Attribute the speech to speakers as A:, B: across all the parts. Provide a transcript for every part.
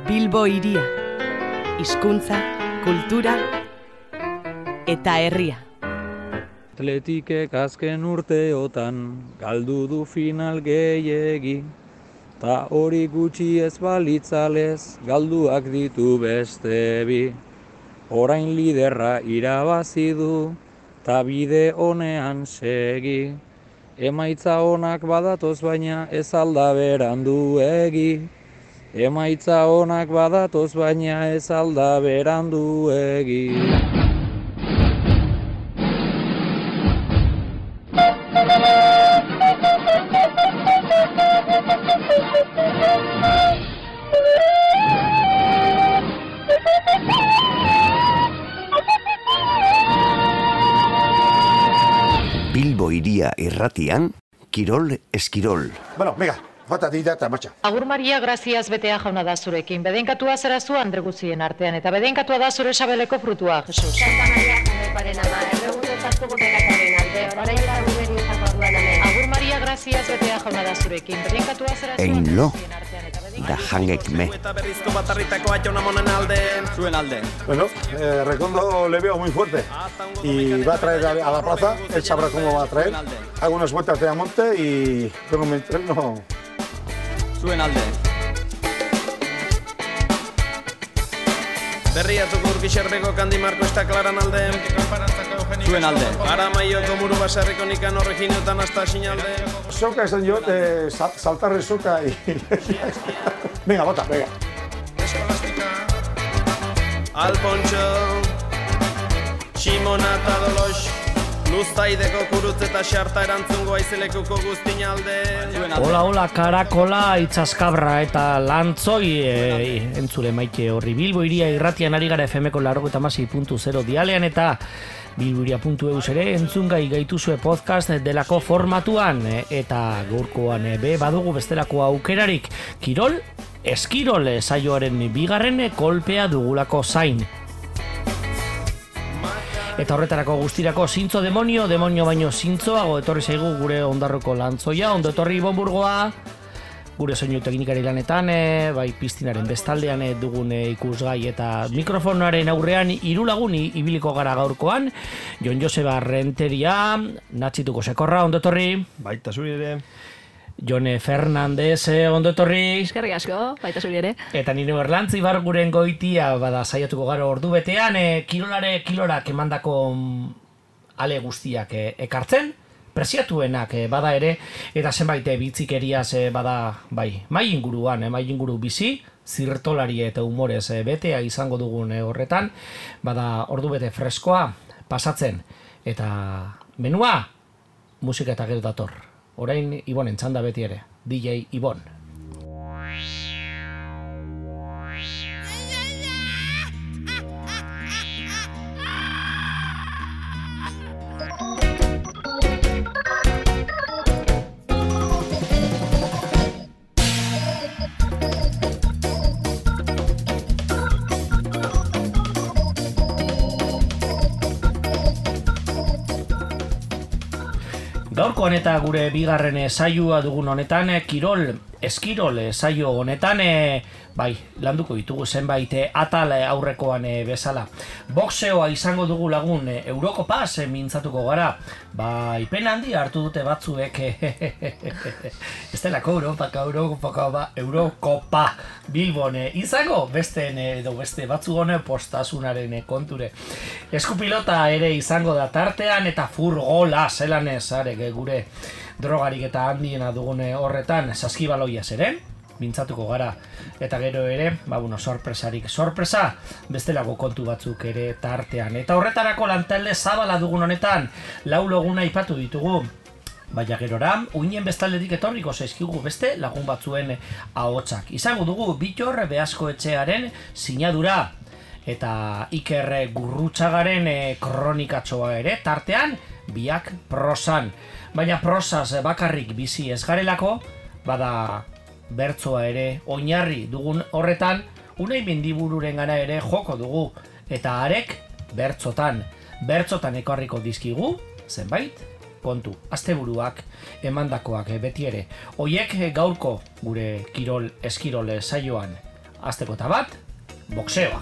A: Bilbo hiria, hizkuntza, kultura eta herria.
B: Atletikek azken urteotan galdu du final gehiegi, ta hori gutxi ez balitzalez galduak ditu beste bi. Orain liderra irabazi du, ta bide honean segi. Emaitza onak badatoz baina ez alda beranduegi. Emaitza onak badatoz baina ez alda beranduegi.
C: Bilbo hiria irratian, Kirol Eskirol.
D: Bueno, venga, bata dira eta marcha.
E: Agur Maria, graziaz betea jauna da zurekin. Bedenkatua zera zu Andre guztien artean, eta bedenkatua da zure sabeleko frutua, Jesus.
F: Santa Maria, Paren ama, erregutezazko gutekataren alde, orain eta guberi izako orduan hemen.
E: Agur Maria, graziaz betea jauna da zurekin. Bedenkatua zera zu Andre guztien artean, eta
C: da jangek me.
G: Eta berrizko batarritako atxona monen alde. Zuen alde.
D: Bueno, Recondo le veo muy fuerte y va a traer a la plaza, él sabrá cómo va a traer. Hago unas vueltas de Amonte y luego me entreno.
G: Zuen alde. Berriatuko urkixerdeko kandimarko ez klaran alde. Zuen alde. Aramaioko muru basarriko Nikano Reginotan hasta sinalde.
D: Soka esan jo, saltarre soka y... Venga, bota, venga.
G: Alpontxo, Simona eta Dolos, Luztaideko kurutz eta xarta erantzungo aizelekuko guztin alde.
H: Hola, karakola, itzaskabra eta lantzoi entzule maite horri. Bilbo hiria irratian ari gara FM-ko 96.0 dialean eta bilburia.eus ere entzungai gaituzue podcast delako formatuan eta gaurkoan badugu bestelako aukerarik. Kirol Eskirol saioaren bigarren kolpea dugulako zain. Eta horretarako guztirako zintzo demonio baino zintzoago etorri zaigu gure ondarroko lantzoia, ondo etorri Bonburgoa, gure soinu teknikari lanetan, bai piztinaren bestaldean dugun ikusgai eta mikrofonaren aurrean hiru lagun ibiliko gara gaurkoan, Jon Joseba Renteria, Natxituko Sekorra, ondo etorri.
I: Baita zuri ere.
H: Jone Fernandez, ondo etorri.
J: Eskerrik asko, baita zuri ere.
H: Eta nire berlantzi bar guren goitia, bada saiatuko gara ordu betean, kilorak emandako ale guztiak ekartzen, preziatuenak bada ere, eta zenbait bitzikeriaz bada, bai, mai inguru bizi, zirtolari eta humorez betea izango dugun horretan, bada ordu bete freskoa pasatzen, eta menua, musika eta gero dator. Orain Ibonen txanda beti ere, DJ Ibon. Gaurkoan eta gure bigarren saioa dugun honetan, Kirol Eskirol saio honetan, bai, landuko ditugu zenbait atal aurrekoan bezala. Boxeoa izango dugu lagun, Eurokopaz mintzatuko gara. Bai, pena handi hartu dute batzuek, ez delako Eurokopa Bilbon izango, beste batzugon postasunaren konture. Eskupilota ere izango da tartean eta furgola zelanez, gure drogarik eta handiena dugune horretan saskibaloiaz ere, mintzatuko gara. Eta gero ere, sorpresa, bestelako kontu batzuk ere tartean. Eta horretarako lantalde zabala dugun honetan, 4 laguna aipatu ditugu. Baina gerora, uinen bestaldetik etorriko zaizkigu beste lagun batzuen ahotsak. Izango dugu Bitor Beasko etxearen sinadura eta Iker Gurrutxagaren kronikatxoa ere tartean, biak prosan. Baina prosaz bakarrik bizi ez garelako, bada bertsoa ere oinarri dugun horretan, Unai Mendibururen gana ere joko dugu, eta harek bertsotan ekarriko dizkigu, zenbait kontu, asteburuak emandakoak beti ere. Hoiek gaurko gure Kirol Eskirol saioan hasteko eta bat, boxeoa.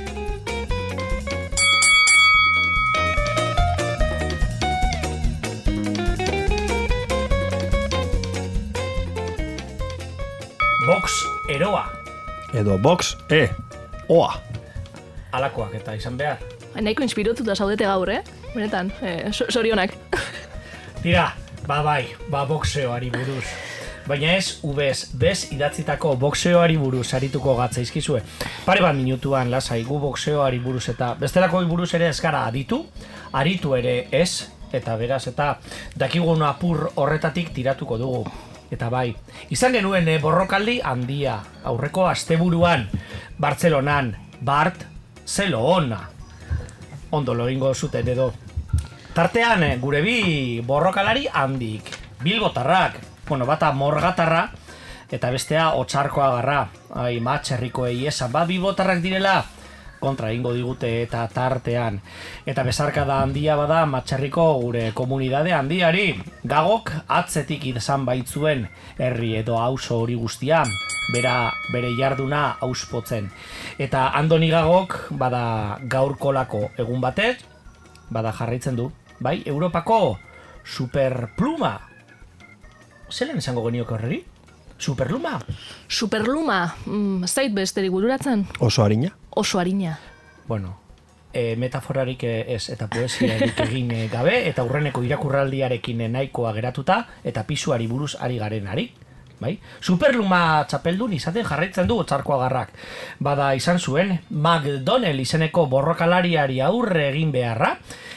H: Box eroa.
I: Edo box oa.
H: Alakoak eta izan behar.
J: Nahiko inspirotuta zaudete gaur, Benetan, sorionak.
H: Tira, boxeoari buruz. Baina ez ubez, bez idatzitako boxeoari buruz arituko gatzaizkizue. Pare bat minutuan lasai gu boxeoari buruz eta bestelako buruz ere ez gara aritu ere ez, eta beraz, eta dakigun apur horretatik tiratuko dugu. Eta bai, izan genuen borrokaldi handia, aurreko asteburuan, Bartzelonan, Bartzelona. Ondo lo egingo zuten edo. Tartean, gure bi borrokalari handik, bilbotarrak, bata morgatarra, eta bestea Otsarkoagarra, Matxerrikoei esan, bilbotarrak direla, kontra egingo digute eta tartean. Eta besarkada handia bada Matxerriko gure komunidade handiari. Gagok atzetik izan baitzuen herri edo auzo hori guztia, bere jarduna auspotzen. Eta Andoni Gagok bada gaurkolako egun batez, bada jarraitzen du, Europako superpluma. Zelan esango geniok horreri? Superluma?
J: Superluma, zait besterik bururatzen?
I: Oso harina?
J: Oso harina.
H: Bueno, metaforarik ez eta poesiarik egin gabe, eta urreneko irakurraldiarekin nahikoa geratuta, eta pisuari buruz ari garenari. Superluma txapeldun izaten jarraitzen du Otsarkoagarrak. Bada izan zuen, McDonnell izeneko borrokalariari aurre egin beharra,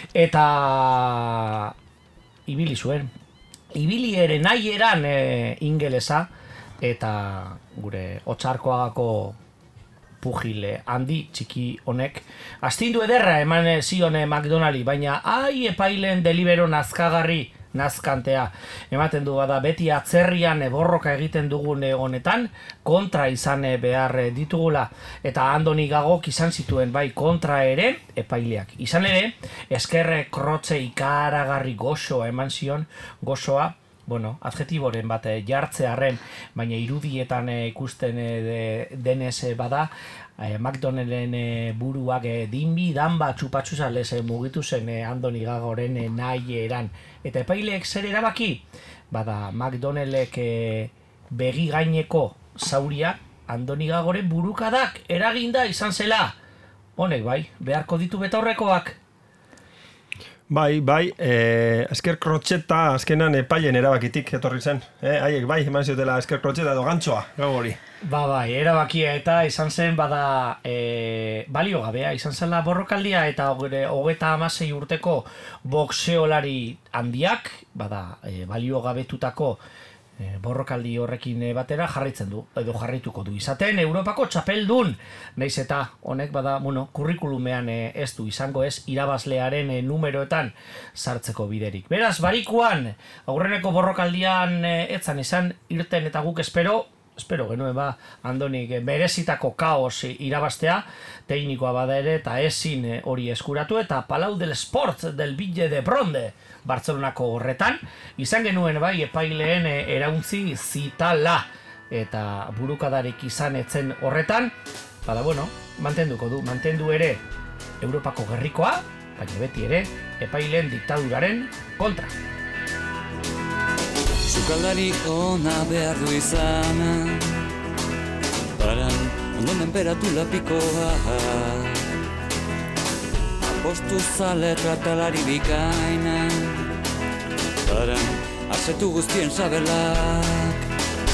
H: eta ibili zuen. Ibili ere nahi eran ingelesa, eta gure Otsarkoagako pugile handi txiki honek astindu ederra eman zion McDonnelli, baina epailen delibero nazkagarri nazkantea ematen du bada beti atzerrian borroka egiten dugun honetan kontra izan behar ditugula, eta Andoni Gagok izan zituen kontra ere epaileak. Izan ere, esker krotze ikaragarri goxoa eman zion, goxoa, adjetiboren bat jartzearren, baina irudietan ikusten denez bada, McDonnellen buruak dinbi danba txupatzuzalez mugitu zen Andoni Gagoren nahi eran. Eta epaileek zer erabaki? Bada, McDonnellek begi gaineko zauria Andoni Gagoren burukadak eraginda izan zela. Honek beharko ditu betaurrekoak.
I: Bai, esker krotxeta azkenan epailen erabakitik etorri zen. Haiek eman ziotela esker krotxeta edo gantxoa, gago hori.
H: Erabakia eta izan zen bada balio gabea, izan zela borrokaldia eta 36 urteko boxeolari handiak, bada balio gabetutako borrokaldi horrekin batera jarraitzen du, edo jarraituko du izaten Europako txapeldun, nahiz eta honek bada, kurrikulumean ez du izango ez irabazlearen numeroetan sartzeko biderik. Beraz, barikuan, aurreneko borrokaldian etzan izan irten eta guk espero genuen Andonik berezitako kaos irabaztea, teknikoa bada ere eta ezin hori eskuratu, eta Palau del Sport del Ville de Bronde Bartzelonako horretan, izan genuen epaileen erauntzi zitala, eta burukadarik izan etzen horretan, mantendu ere Europako gerrikoa, baina beti ere epaileen diktaduraren kontra.
K: Sukaldari ona behar du izan, paran ondo menperatu lapikoa, apostu zale tratalari bikaina, paran asetu guztien sabelak,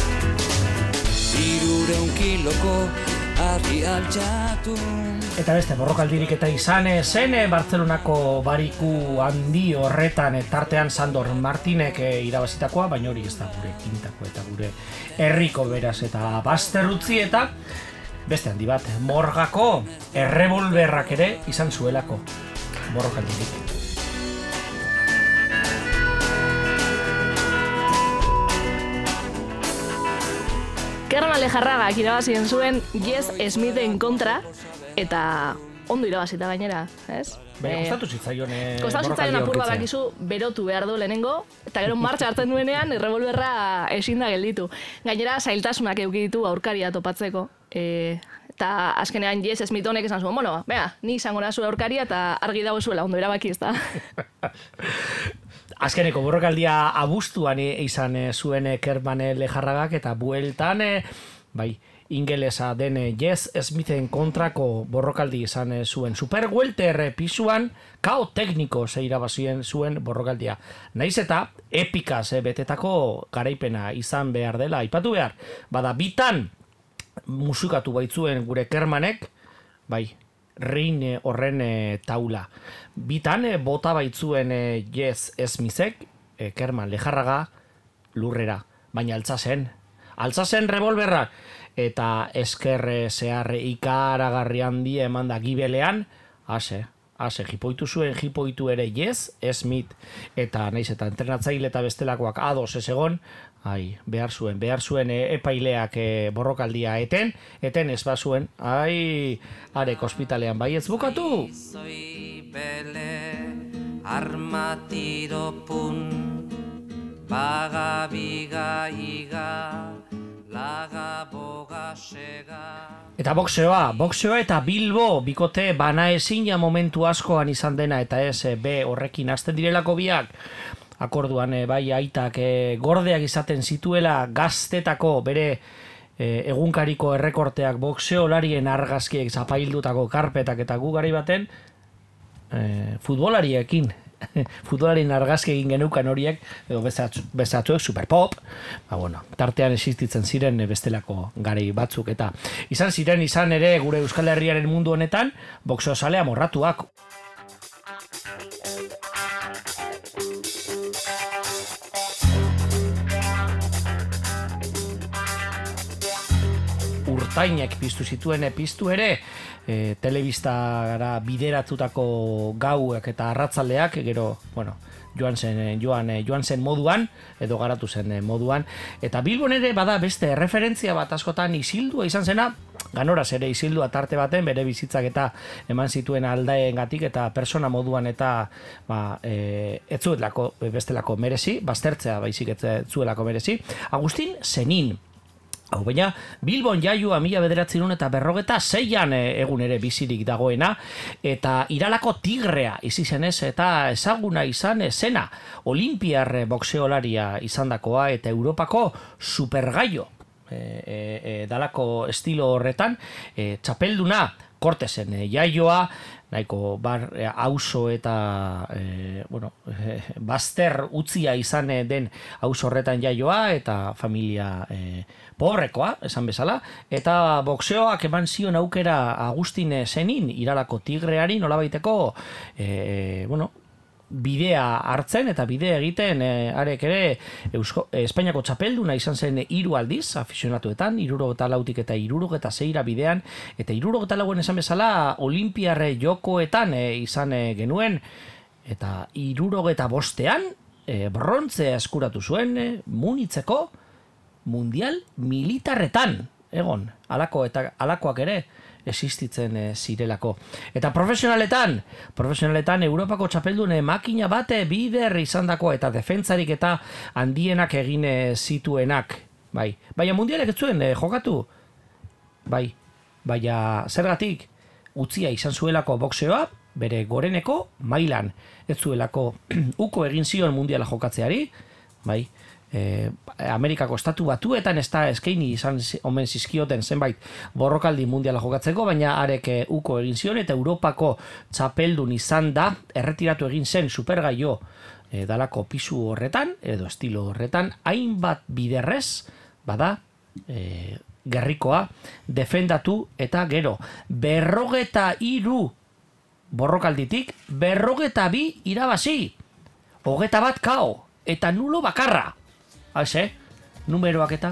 K: 300 kiloko argi altxatu.
H: Eta beste borrokaldirik eta izan zen Bartzelonako bariku handi horretan tartean Sandor Martinek irabazitakoa, baina hori ez da gure kintako eta gure herriko beraz, eta Basterrutzi eta beste handi bat, Morgako errebolberrak ere izan zuelako borrokaldirik.
J: Kerman Lejarragak irabazien zuen Jez Smithen kontra, eta ondo irabazita gainera, ez?
H: Kostatu zitzaion
J: apur bat bakizu berotu behar du lehenengo, eta gero martxa hartzen duenean errebolberra ezin da gelditu. Gainera zailtasunak eduki ditu aurkaria topatzeko, Eta azkenean Jez Smith honek esan zuen, bueno, bea, ni izango nazu aurkaria eta argi dago zuela ondo erabaki, ez da.
H: Azkeneko borrokaldia abuztuan izan zuen Kerman Lejarragak eta bueltan, bai, ingelesa den Jez Smithen kontrako borrokaldi izan zuen. Super welter pisuan, kao tekniko irabazien zuen borrokaldia. Naiz eta epikaz betetako garaipena izan behar dela, aipatu behar. Bada, bitan musikatu baitzuen gure Kermanek, bai, rin horren taula. Bitan bota baitzuen Jez Smithek, Kerman Lejarraga, lurrera. Baina altzazen revolverra. Eta esker zehar ikaragarri handi eman da gibelean, jipoitu ere Jez Smith. Eta naiz eta entrenatzaile eta bestelakoak ados ez egon, behar zuen epaileak borrokaldia eten ez bazuen, arek ospitalean bai ez bukatu.
K: Armatiropun, bagabiga iga, laga boga sega.
H: Eta boxeoa eta Bilbo bikote banaezina momentu askoan izan dena eta ez be horrekin hasten direlako biak. Akorduan bai aitak gordeak izaten zituela gaztetako bere egunkariko errekorteak boxeolarien argazkiek zapaildutako karpetak eta gu gari baten futbolarien argazki egin genukan horiek, edo bezatzuek superpop, tartean existitzen ziren bestelako garei batzuk, eta izan ere gure Euskal Herriaren mundu honetan, boxeo zalea morratuak. Urtainek piztu zituen piztu ere, telebistara bideratutako gauak eta arratzaldeak, gero, joan zen moduan, edo garatu zen moduan, eta Bilbon ere bada beste referentzia bat askotan Isildua izan zena, ganoraz ere Isildua tarte baten bere bizitzak eta eman zituen aldaengatik eta persona moduan eta ez zuelako bestelako merezi, baztertzea baizik ez zuelako merezi, Agustin Zenin. Baina, Bilbon jaioa 1946an egun ere bizirik dagoena, eta Iralako Tigrea izizenez eta ezaguna izan zena, olimpiar boxeolaria izandakoa eta Europako supergaio dalako estilo horretan, txapelduna Kortesen jaioa, nahiko auzo eta bazter utzia izan den auzo horretan jaioa eta familia pobrekoa, esan bezala, eta boxeoak eman zion aukera Agustin Zenin, Iralako Tigreari, nolabaiteko bidea hartzen eta bidea egiten arek ere Espainiako txapelduna izan zen 3 aldiz afizionatuetan, 74 eta 76 bidean, eta 74 esan bezala olimpiarre jokoetan izan genuen, eta 75ean brontzea eskuratu zuen Munitzeko mundial militarretan, egon, alakoak ere existitzen zirelako. Eta profesionaletan Europako txapeldune makina bate bider izandako eta defentsarik eta handienak egin zituenak. Baina mundialek ez zuen jokatu. Baina zergatik utzia izan zuelako boxeoa, bere goreneko mailan. Ez zuelako uko egin zion mundiala jokatzeari, Amerikako estatu batuetan ez da eskaini izan omen zizkioten zenbait borrokaldi mundiala jokatzeko, baina arek uko egin zion eta Europako txapeldun izan da, erretiratu egin zen supergaio dalako pisu horretan, edo estilo horretan, hainbat biderrez, bada, gerrikoa, defendatu eta gero, 43 borrokalditik, 42 irabazi, 21 kao, eta nulo bakarra. Numeroak eta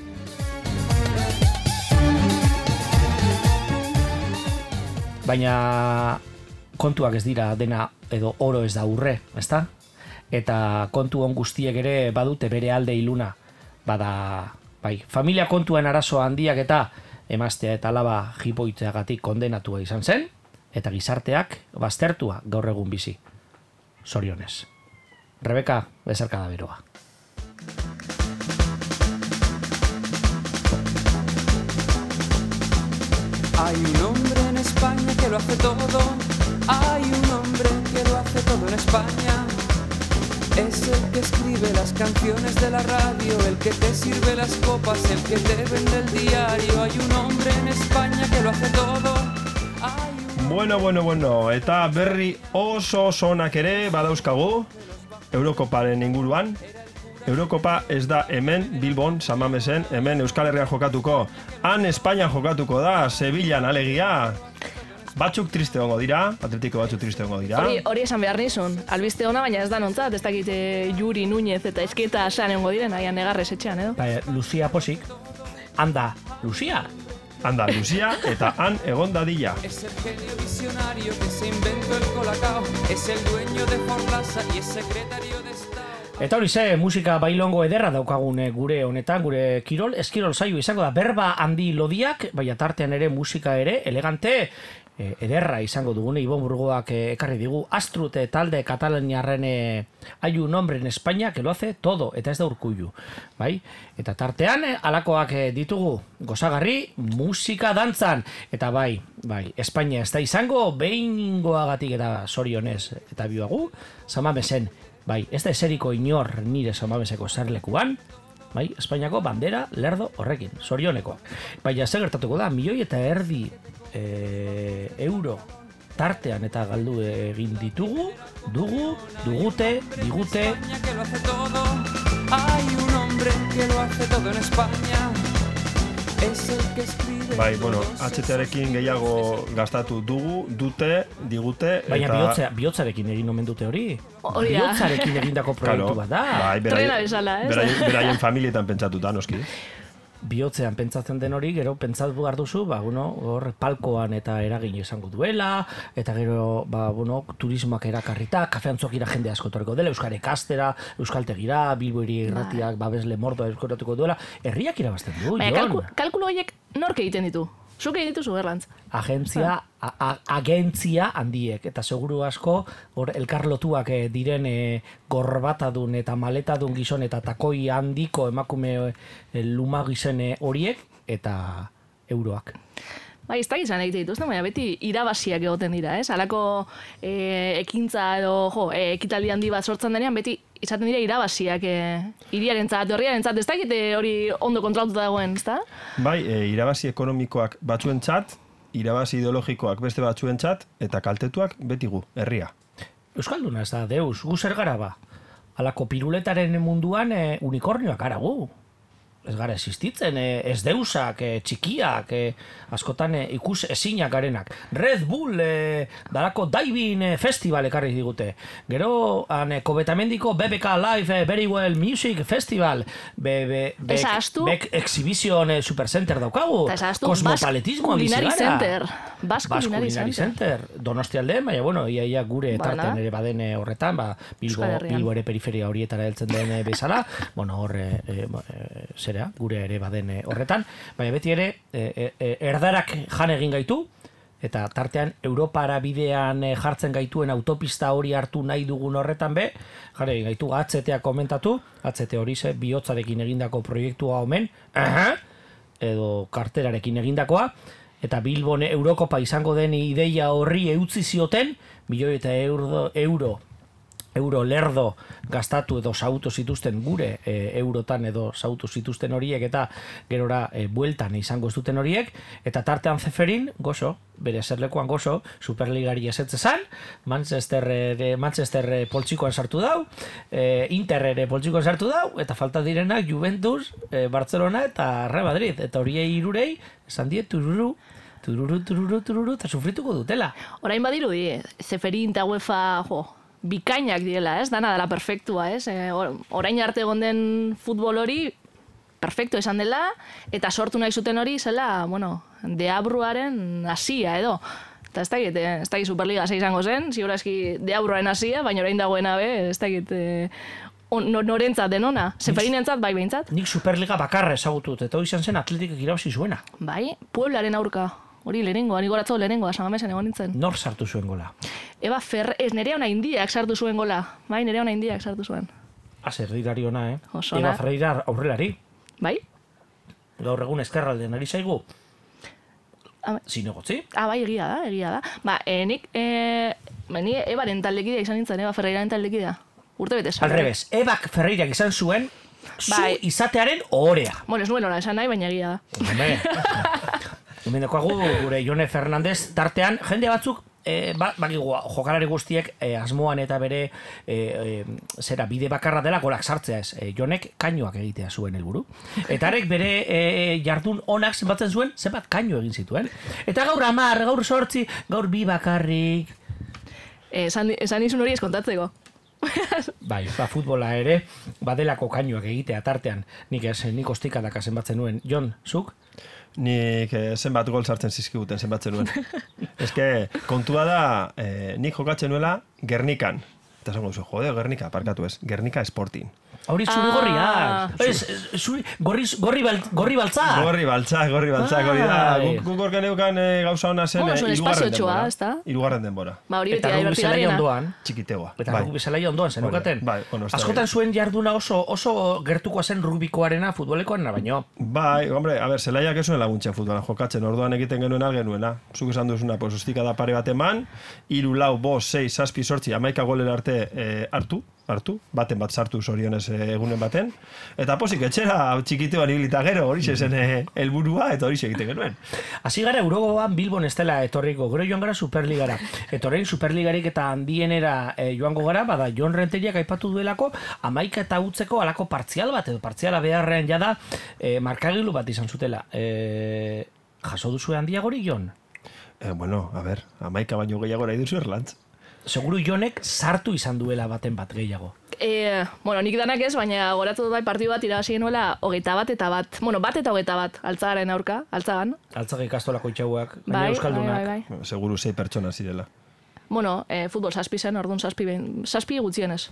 H: baina kontuak ez dira dena edo oro ez da urre, ezta? Eta kontu on guztiek ere badute bere alde iluna. Bada, familia kontuen arazo handiak eta emaztea eta alaba jipoitzeagatik kondenatua izan zen, eta gizarteak baztertua gaur egun bizi. Zorionez. Rebeka, bezarka da beroa.
K: Hay un hombre en España que lo hace todo. Hay un hombre que lo hace todo en España. Es el que escribe las canciones de la radio, el que te sirve las copas, el que te vende el diario. Hay un hombre en España que lo hace todo.
I: Bueno, eta berri oso onak ere badauzkagu Eurokoparen inguruan. Eurokopa ez da hemen Bilbon, San Mamesen, hemen Euskal Herrian jokatuko. Han Espainian jokatuko da, Sevillan alegia. Batzuk triste gongo dira, Atletiko batzuk triste gongo dira.
J: Hori esan behar nizun, albiste ona, baina ez da nontzat, ez dakit Juri, Núñez eta Esketa esan egongo diren, aian negarrez etxean, edo?
H: Lucia posik, anda, Lucia.
I: Anda, Lucia, eta han egon dadila.
K: Es el genio visionario que se inventó el colacao. Es el dueño de Forlasa y es secretario de Estado.
H: Eta hori ze, musika bailongo ederra daukagun gure honetan, gure eskirol saio izango da, berba handi lodiak, baina tartean ere musika ere, elegante, ederra izango dugune. Ibon Burgoak ekarri digu Astrute talde katalaniarren hay un hombre en España que lo hace todo, eta ez da Urkullu, bai? Eta tartean alakoak ditugu gozagarri musika dantzan, eta bai, Espainia ez da izango behingoagatik eta zorionez eta bioagu, San Mamesen, bai, ez da eseriko inor nire San Mameseko zerlekuan, bai, Espainiako bandera lerdo horrekin, zorionekoa. Baina zer gertatuko da, 1,5 milioi euro tartean eta galdu egin ditugu, digute.
K: Hay un hombre que lo hace todo en España. Es el que escribe.
I: Bai, HT-arekin gehiago gastatu digute.
H: Baina bihotzarekin egin omen dute hori. Bihotzarekin egindako proiektu bat da.
I: Bai, beraien familietan pentsatuta, noski.
H: Bihotzean pentsatzen den hori, gero pentsatu behar duzu, hor palkoan eta eragin izango duela, eta gero, turismoak erakarrita, kafeantzokira jende asko torreko dela, Euskal Ekastera, Euskaltegira, Bilbo Hiri Irratiak, babesle mordoa eskoratuko duela, herriak irabazten du, Jon.
J: Kalkulo horiek nork egiten ditu? Zuk egin dituzu, Erlantz?
H: Agentzia handiek, eta seguru asko, hor elkarlotuak diren gorbatadun eta maletadun gizon eta takoi handiko emakume luma gizen horiek, eta euroak.
J: Bai, ez da gizan egite dituzten, baina beti irabaziak egoten dira, ez? Halako ekintza edo ekitaldi handi bat sortzen denean, beti izaten dira irabaziak hiriarentzat, herriarentzat, ez da egite hori ondo kontratuta dagoen, ez da?
I: Bai, irabazi ekonomikoak batzuentzat, irabazi ideologikoak beste batzuentzat, eta kaltetuak beti gu, herria.
H: Euskalduna ez da, deus, gu zer gara ba? Halako piruletaren munduan unikornioak gara gu. Ez gara existitzen, ez deusak, txikiak, askotan ikus ezinak garenak. Red Bull, dalako diving festival ekarri digute. Gero, Kobetamendiko BBK Live Very Well Music Festival, Beck Exhibition Supercenter daukagu, Kosmopaletismo bizigara.
J: Basque Culinary
H: Center. Donostialde, baina, ia gure tartean ere baden horretan, Bilbo ere periferia horietara heltzen den bezala, gure ere baden horretan, baina beti ere erdarak jan egin gaitu, eta tartean Europara bidean jartzen gaituen autopista hori hartu nahi dugun horretan jan egin gaitu, HT-a komentatu, HT hori ze bihotzarekin egindako proiektua omen, edo karterarekin egindakoa, eta Bilbon Eurokopa izango den ideia horri eutzi zioten, 1,000,000 euro lerdo gastatu edo sautu zituzten gure eurotan edo sautu zituzten horiek eta gerora bueltan izango ez duten horiek, eta tartean Zeferin, gozo, bere zerlekuan gozo, Superligari esetzezan, Manchester poltsikoan sartu dau, Inter ere poltsikoan sartu dau, eta falta direnak Juventus, Barcelona eta Real Madrid, eta horiei irurei, esan die tururu, eta sufrituko dutela.
J: Orain badirudi, Zeferin eta UEFA, bikainak direla, ez? Dana dela perfektua, ez? Orain arte egon den futbol hori perfektu esan dela, eta sortu nahi zuten hori zela, deabruaren hasia edo. Eta ez dakit Superliga izango zen, ziurazki deabruaren hasia, baina orain dagoena ez dakit norentzat denona. Zeferinentzat bai behintzat.
H: Nik Superliga bakarra ezagutut, eta hori izan zen Atletikek irabazi zuena.
J: Bai, Pueblaren aurka. Hori lehenengoa, ni goratzo lehenengoa, San Mamesen egon nintzen.
H: Nor sartu zuen gola?
J: Eba Nerea Onaindiak sartu zuen gola. Bai, Nerea Onaindiak sartu zuen.
H: Erdilari ona,
J: Osona.
H: Eba Freira aurrelari.
J: Bai?
H: Gaur egun eskerraldean ari zaigu. Zinegotzi?
J: Bai, egia da. Ba, nik Ebaren taldekidea izan nintzen, Eba Ferreiraren taldekidea. Urte betez.
H: Al revés, Ebak Ferreirak izan zuen zu izatearen ohorea.
J: Bueno, ez nuen hori esan nahi, baina egia da.
H: Hemen dekoagu gure Jone Fernandez tartean, jende batzuk bakigu jokalari guztiek asmoan eta bere zera bide bakarra dela golak sartzea ez. Jonek kainoak egitea zuen helburu. Eta arek bere jardun onak zenbatzen zuen, zenbat kaino egin zituen. Eta gaur 10, gaur 8, gaur 2 bakarrik.
J: Esan izun hori eskontatzeko.
H: Bai, futbola ere badelako kainoak egitea tartean. Nik ostikadaka zenbatzen nuen. Jon, zuk?
I: Nik zenbat gol sartzen zizkiguten zenbatzen nuen. Eske, kontua da, nik jokatzen nuela Gernikan. Eta zango duzu, jode, Gernika, parkatu ez. Gernika Sporting.
H: Hori zuri gorriak. Gorri baltza.
I: Gorri baltza, hori da. Guk gorken euken gauza hona zen hirugarren denbora.
J: Eta
H: guk bezalaia ondoan.
I: Txikitegoa.
H: Eta guk bezalaia ondoan zen eukaten. Askotan zuen jarduna oso gertukoa zen rugbikoarena, futbolekoarena, baino.
I: Bai, hombre, a ber, zelaiak ez zuen laguntza futbolan jokatzen, orduan egiten genuena. Zuk esan duzuna, pues ostika da pare bat eman, 3, 4, 5, 6, 7, 8, 11 golera arte hartu, baten bat sartu zorionez egunen baten, eta posik etxera txikitean ibilita gero hori zen helburua eta hori egiten genuen.
H: Hasi gara Eurogoan Bilbon ez dela etorriko, gero joan gara Superligara. Eta orain Superligarik eta handienera joango gara, bada Jon Renteriak aipatu duelako 11 eta utzeko alako partzial bat, edo partziala beharrean jada markagilu bat izan zutela. Jaso duzu handiagori, Jon?
I: Bueno, a ber, 11 baino gehiagora iduzu Erlantz.
H: Seguru Jonek sartu izan duela baten bat gehiago.
J: Bueno, nik danak ez, baina goratu dut bai partidu bat irabazi genuela 21 eta 1. Bueno, 1 eta 21, Altzagaren aurka, Altzagan.
H: Altzaga ikastolako itxauak, baina euskaldunak.
J: Bai.
I: Seguru 6 pertsona zirela.
J: Bueno, futbol 7 zen, orduan 7 gutxienez.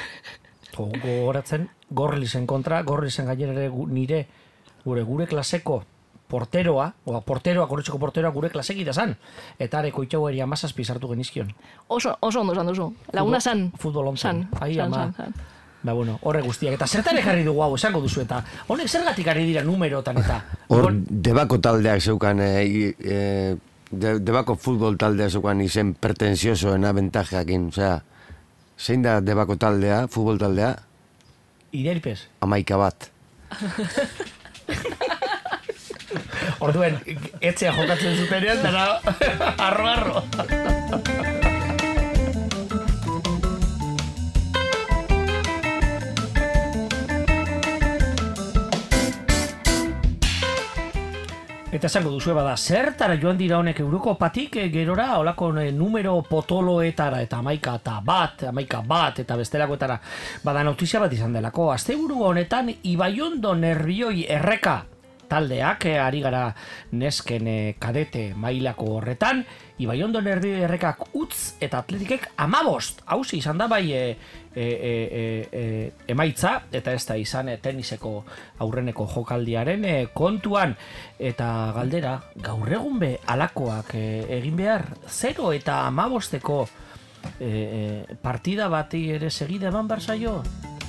H: Gogoratzen, Gorlisen kontra, Gorlisen gainera nire gure klaseko porteroa, korretxeko porteroa gure klasekita zan. Eta areko itxaueri 17 sartu genizkion.
J: Oso ondo zan duzu. Laguna zan.
H: Futbol onzan. Ba, bueno, horre guztiak. Eta zertan ekarri dugu hau esango duzu eta honek zergatik ari dira numerotan eta...
C: Hor, debako taldeak zeukan, debako futbol taldeak zeukan izen pretensiosoena bentajeakin. Osea, zein da debako taldea, futbol taldea?
H: Ideripez?
C: 11 bat.
H: Orduen, etxea jokatzen zutenean, dara arro. Eta esango duzu bada, zertara joan dira honek Eurokopatik gerora, holako numero potoloetara eta 11 bat eta bestelakoetara. Bada notizia bat izan delako, asteburu honetan Ibaiondo Nerbioi Erreka taldeak ari gara nesken kadete mailako horretan, Ibaiondo Nerbioi Errekak utz eta atletikek 15. Hauzi izan da bai emaitza, eta ez da izan teniseko aurreneko jokaldiaren kontuan. Eta galdera, gaur egun be alakoak egin behar 0 eta 15-eko partida bati ere segida eman behar zaio?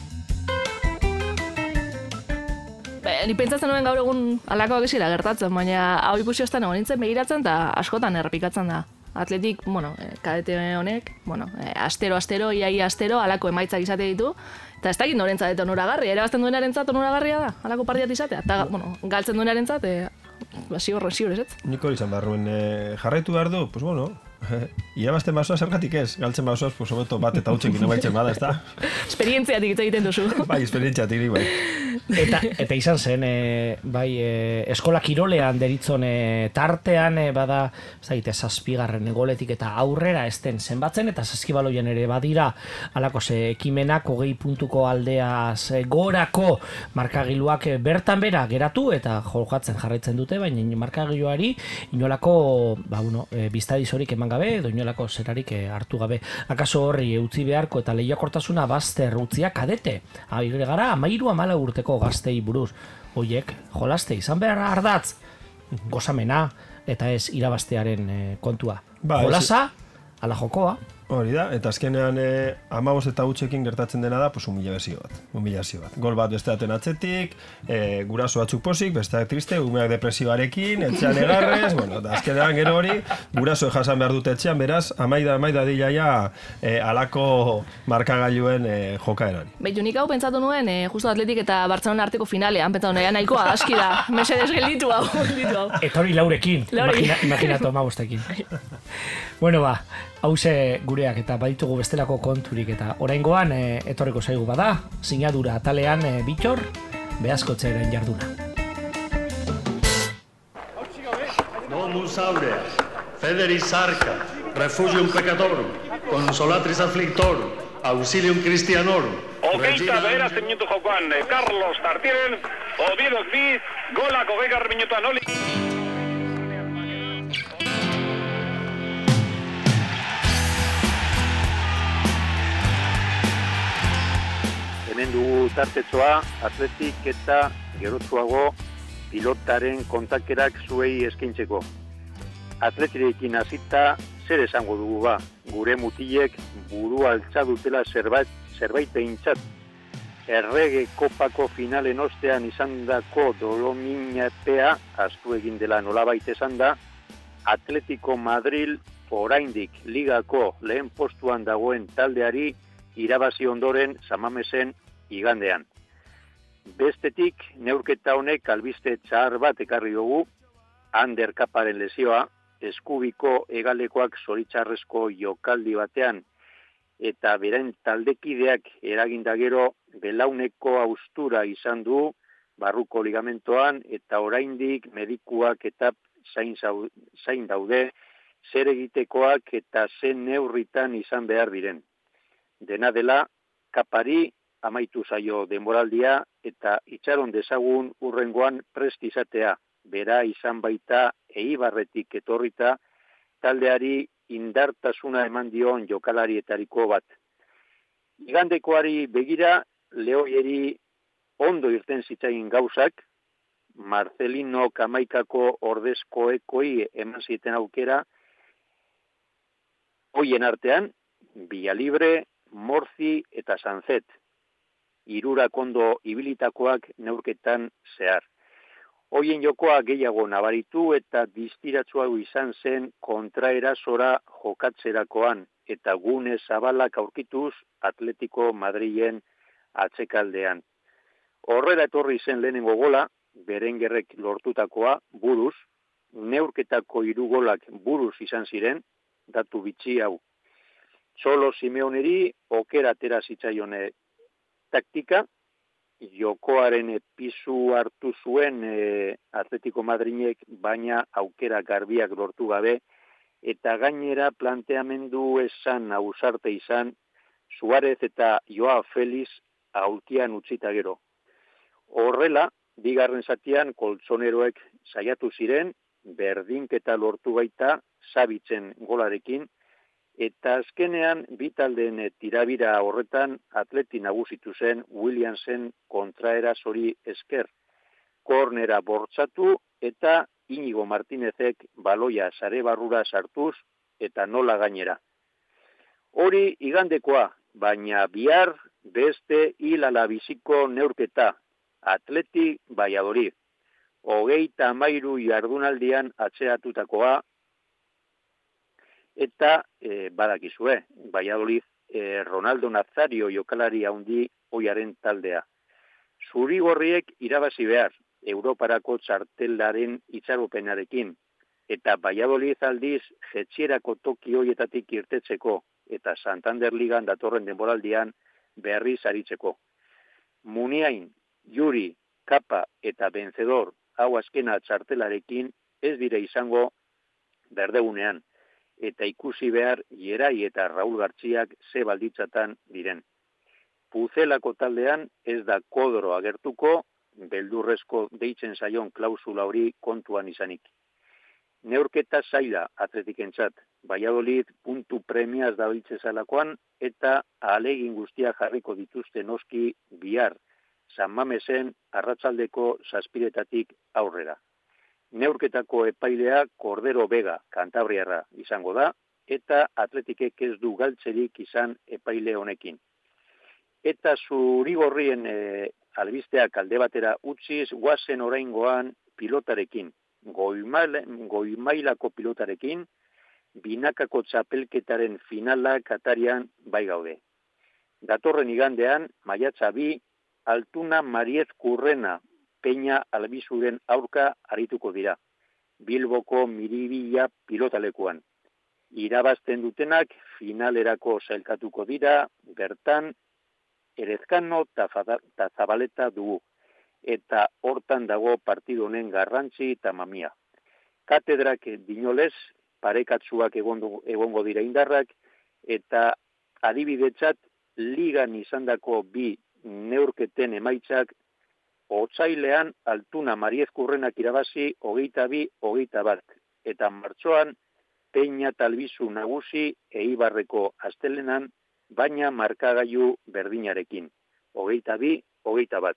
J: Ni pentsatzen nuen gaur egun alakoak ezira gertatzen, baina hau ikusi ostan egon nintzen begiratzen eta askotan errepikatzen da. Atletik, kadete honek, astero, iaia astero, alako emaitzak izate ditu, eta ez dakit norentzat eta onuragarria, erabazten duenarentzat onuragarria da, alako partidat izatea, eta galtzen duenarentzat, ziur ez?
I: Nik hori izan behar jarraitu behar du, pues bueno, irabazten basoa zergatik ez, galtzen basoaz, pues hobeto bat eta hutsekin emaitzen bada, ez da?
J: Esperientziatik hitz egiten duzu.
I: Bai, esperientziatik, bai.
H: Eta izan zen, bai, eskola kirolean deritzon tartean, bada, zaite, 7. goletik eta aurrera esten zenbatzen, eta saskibaloian ere badira, alako ekimenak 20 puntuko aldeaz gorako markagiluak bertan bera geratu, eta jokatzen jarraitzen dute, baina markagiluari inolako, biztadizorik eman gabe, edo inolako zerarik hartu gabe. Akaso horri utzi beharko eta lehiakortasuna bazter utzia kadete. Agire gara, 13-14 urteko gaztei buruz. Oiek, jolaste izan behar ardatz, gozamena, eta ez irabaztearen kontua. Jolasa, ala jokoa.
I: Hori da, eta azkenean 15 eta hutsekin gertatzen dena da, pues humilazio bat. Gol bat besteaten atzetik, guraso batzuk posik, besteak triste, umeak depresibarekin, etxean egarrez, bueno, eta azkenean gero hori, guraso jasan behar dute etxean, beraz, amaida dilaia alako markagailuen jokaeran.
J: Behitu, nik hau pentsatu nuen, justo Atletik eta Bartzelona arteko finalean, pentsatu nuen, nahikoa aski da, mesedez gelditu hau.
H: Eta hori laurekin, imaginatu 15ekin. Bueno, hause gureak eta baditugu bestelako konturik eta oraingoan etorriko zaigu bada, sinadura atalean Bittor, Beazkotzeren jarduna.
L: Domus aurea, federis arca, refugium peccatorum, consolatris afflictorum, auxilium Christianorum.
M: Hogeita bederatzi minutu jokoan Carlos Tartieren, Oviedok bi, golak 20 minutuan oli.
N: Hemen dugu tartetzoa, Atletik eta gerotzuago pilotaren kontakerak zuei eskaintzeko. Atletirekin hasita zer esango dugu gure mutilek burua altza dutela zerbait behintzat. Errege kopako finalen ostean izandako dolominapea astu egin dela nolabait esan da, Atletico Madrid oraindik ligako lehen postuan dagoen taldeari irabazi ondoren Samamesen igandean. Bestetik, neurketa honek albiste txar bat ekarri dugu, Ander Kaparen lesioa, eskubiko hegalekoak zoritxarrezko jokaldi batean, eta beren taldekideak eragindagero belauneko austura izan du, barruko ligamentoan, eta oraindik medikuak eta zain daude, zer egitekoak eta zen neurritan izan behar diren. Dena dela, Kapari amaitu zaio denboraldia eta itxaron dezagun urrengoan prest izatea. Bera izan baita Eibarretik etorrita taldeari indartasuna eman dion jokalarietariko bat. Igandekoari begira, Lehoieri ondo irten zitzaien gauzak, Marcelino Kamaikako ordezkoekoi eman zieten aukera, hoien artean, Villalibre, Morzi eta Sanzet. Hirurak ondo ibilitakoak neurketan zehar. Hoien jokoa gehiago nabaritu eta distiratsua izan zen kontraerasora jokatzerakoan eta gune zabalak aurkituz Atletico Madrilen atzekaldean. Horrela etorri zen lehenengo gola, Berengerrek lortutakoa buruz, neurketako 3 golak buruz izan ziren, datu bitxi hau. Txolo Simeoneri okera atera zitzaione taktika, jokoaren pisu hartu zuen Atletico Madrinek, baina aukera garbiak lortu gabe, eta gainera planteamendu esan ausarte izan, Suarez eta Joao Felix aulkian utzita gero. Horrela, bigarren zatian koltsoneroek saiatu ziren, berdinketa lortu baita Sabitzen golarekin, eta azkenean bitaldeen tirabira horretan Atleti nagusitu zen Williamsen kontraerasori esker. Kornera bortzatu eta Inigo Martinezek baloia sare barrura sartuz eta nola gainera. Hori igandekoa, baina bihar beste hilala biziko neurketa, Atleti Valladolid. 33 jardunaldian atzeratutakoa, eta badakizue, Valladolid Ronaldo Nazario jokalari handi oiaren taldea. Zurigorriek irabazi behar, Europarako txartelaren itxaropenarekin, eta Valladolid aldiz jetxierako toki hoietatik irtetzeko, eta Santander Ligan datorren denboraldian berriz aritzeko. Muniain, Juri, Kapa eta Vencedor hau azkena txartelarekin ez dire izango berdegunean, eta ikusi behar Jerai eta Raul Gartziak ze balditzatan diren. Puzelako taldean ez da kodro agertuko, beldurrezko deitzen zaion klausula hori kontuan izanik. Neurketa zaila Atletikentzat, Valladolid puntu premiaz dabiltzezalakoan eta ahalegin guztia jarriko dituzte noski bihar, San Mamesen arratsaldeko 7:00 aurrera. Neurketako epailea Cordero Vega, Kantabriarra izango da, eta Atletikek ez du galtzerik izan epaile honekin. Eta zurigorrien albisteak alde batera utziz, guazen oraingoan pilotarekin, goimailako pilotarekin, binakako txapelketaren finalak atarian bai gaude. Datorren igandean, maiatza 2, Altuna Mariez Kurrena Peña Albizuren aurka arituko dira, Bilboko Miribilla pilotalekuan. Irabazten dutenak finalerako sailkatuko dira, bertan Erezkano eta Zabaleta dugu, eta hortan dago partidu honen garrantzi eta mamia. Katedrak dinolez, parekatzuak egongo dira indarrak, eta adibidetzat ligan izandako 2 neurketen emaitzak otsailean Altuna Mariez Kurrenak irabazi 22-21, eta martxoan Peña Talbizu nagusi Eibarreko astelenan, baina markagailu berdinarekin, 22-21.